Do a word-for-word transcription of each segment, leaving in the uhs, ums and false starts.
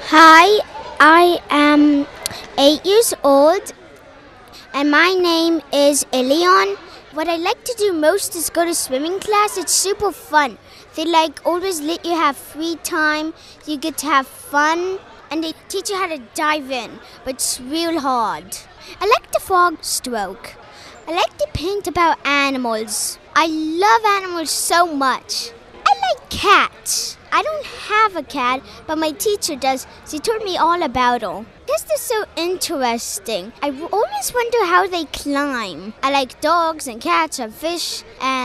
Hi, I am eight years old and my name is Ilion. What I like to do most is go to swimming class. It's super fun. They like always let you have free time. You get to have fun and they teach you how to dive in, but it's real hard. I like the frog stroke. I like to paint about animals. I love animals so much. I like cats. I don't have a cat, but my teacher does. She told me all about her. This is so interesting. I always wonder how they climb. I like dogs and cats and fish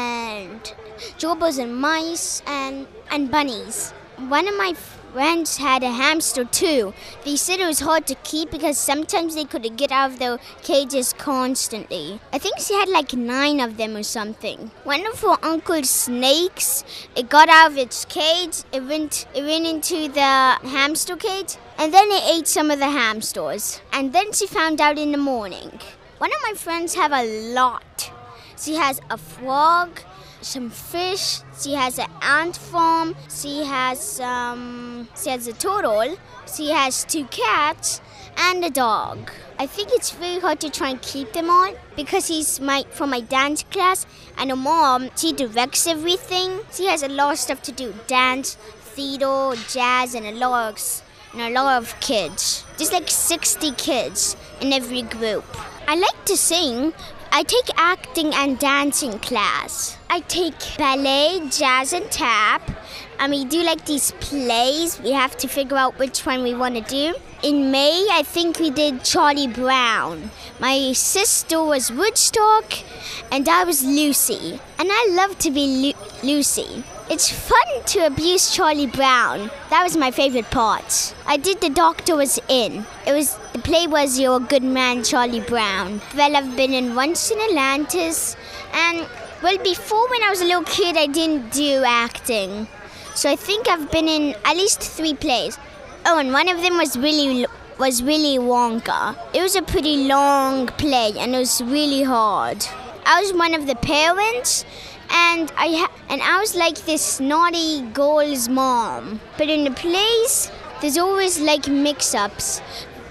and gerbils and mice and, and bunnies. One of my friends had a hamster too. They said it was hard to keep because sometimes they couldn't get out of their cages constantly. I think she had like nine of them or something. One of her uncle's snakes, it got out of its cage, it went, it went into the hamster cage, and then it ate some of the hamsters. And then she found out in the morning. One of my friends have a lot. She has a frog, some fish, she has an ant farm, she has um, she has a turtle, she has two cats, and a dog. I think it's very hard to try and keep them all because he's my from my dance class, and her mom, she directs everything. She has a lot of stuff to do, dance, theater, jazz, and a lot of, and a lot of kids. There's like sixty kids in every group. I like to sing. I take acting and dancing class. I take ballet, jazz, and tap. And we do like these plays. We have to figure out which one we want to do. In May, I think we did Charlie Brown. My sister was Woodstock, and I was Lucy. And I love to be Lu- Lucy. It's fun to abuse Charlie Brown. That was my favorite part. I did The Doctor Was In. It was the play was You're a Good Man, Charlie Brown. Well, I've been in Once in Atlantis, and well, before when I was a little kid, I didn't do acting. So I think I've been in at least three plays. Oh, and one of them was really was Willy Wonka. It was a pretty long play, and it was really hard. I was one of the parents. And I ha- and I was like this naughty girl's mom. But in the plays, there's always like mix-ups.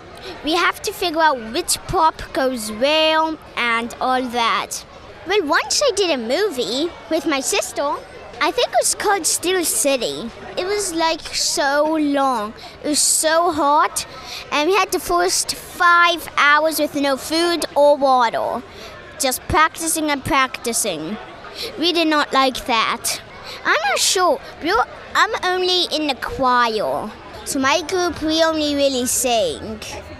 We have to figure out which prop goes where and all that. Well, once I did a movie with my sister. I think it was called Steel City. It was like so long. It was so hot. And we had the first five hours with no food or water. Just practicing and practicing. We did not like that. I'm not sure. We're, I'm only in the choir. So my group, we only really sing.